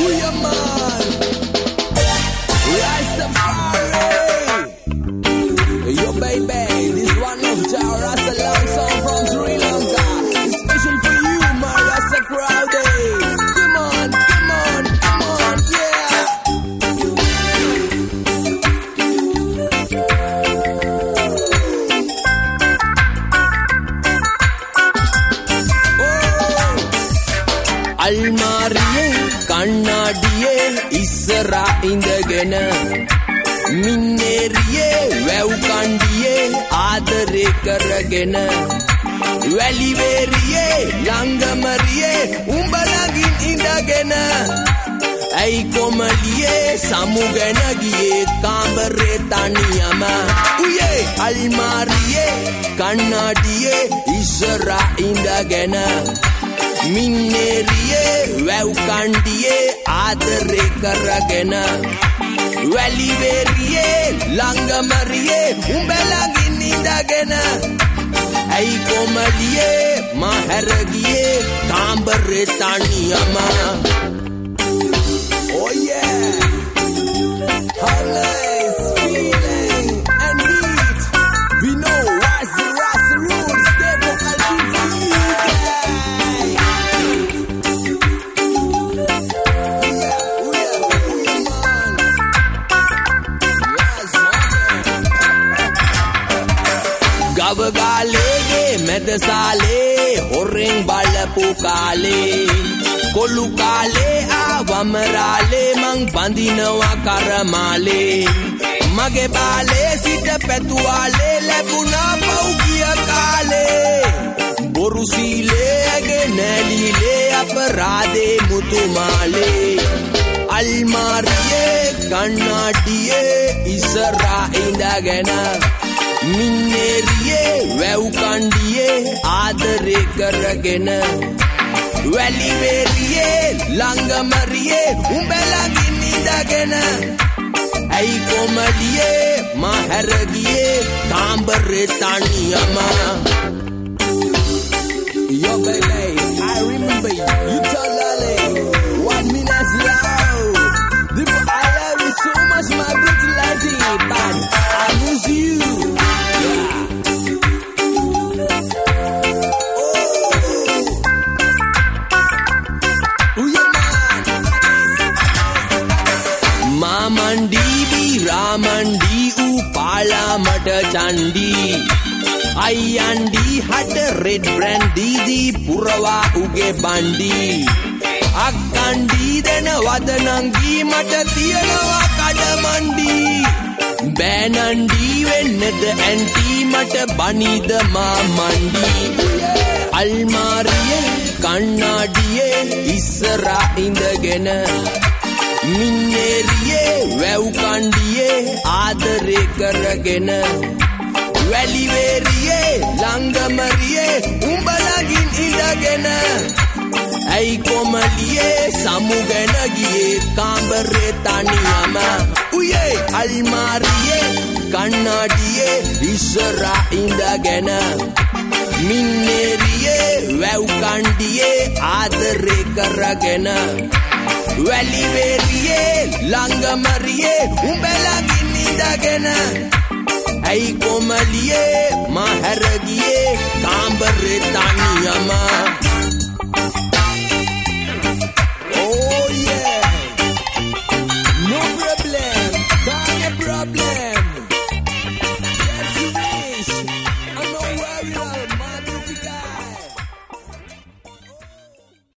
අල්මාරියේ කණ්ණාඩියේ ඉස්සරා ඉඳගෙන මින්නේරියේ වැව් කණ්ඩියේ ආදරේ කරගෙන වැලිවේරියේ ළංගමරියේ උඹ ළඟින් ඉඳගෙන ඇයි කොමලියේ සමුගෙන ගියේ කාමරේ තනියම උයේ අල්මාරියේ කණ්ණාඩියේ ඉස්සරා ඉඳගෙන මින්නේරියේ වැව් කණ්ඩියේ ආදරේ කරගෙන වැලිවේරියේ ළංගමරියේ උඹ ළඟින් ඉඳගෙන ඇයි කොමලියේ මා හැර ගියේ කාමරේ තනියම oh yeah how nice feeling and beat we know what's the rules stay vocal for you ගවගාලේගේ මැදසාලේ හොරෙන් බලපු කාලේ කොළු කාලේ ආවමරාලේ මං බඳිනවා කරමාලේ මගේ බාලේ සිට පැතුවාලේ ලැබුණා පෞගිය කාලේ බොරු සීලේ ඇගේ නැලිලේ අපරාදේ මුතුමාලේ අල්මාරියේ කණ්ණාඩියේ ඉස්සරා ඉඳගෙන මින්නේරියේ වැව් කණ්ඩියේ ආදරේ කරගෙන වැලිවේරියේ ළංගමරියේ උඹ ළඟින් ඉඳගෙන ඇයි කොමලියේ මා හැර ගියේ කාමරේ තනියම yo baby I remember you told Lale 1 minute loud I love you so much my beauty lady but I miss you रामंडी उपाला मट चांडी अय्यांडी हट रेड ब्रांडी दी पुरवा उगे बांडी अक्कांडी देन वदनंगी मट तियनवा कඩමණ්ඩි බෑනන්ඩි වෙන්නද ඇන්ටි මට බනිද මාමණ්ඩි අල්මාරියේ කණ්ණාඩියේ ඉස්සරා ඉඳගෙන මින්නේරියේ වැව් කණ්ඩියේ ආදරේ කරගෙන වැලිවේරියේ ළංගමරියේ උඹ ළඟින් ඉඳගෙන ඇයි කොමලියේ සමුගෙන ගියේ කාමරේ තනියම උයේ අල්මාරියේ කණ්ණාඩියේ ඉස්සරා ඉඳගෙන මින්නේරියේ වැව් කණ්ඩියේ ආදරේ කරගෙන වැලිවේරියේ ළංගමරියේ උඹ ළඟින් ඉඳගෙන ඇයි කොමලියේ මා හැර ගියේ කාමරේ තනියම oh yeah no problem got a problem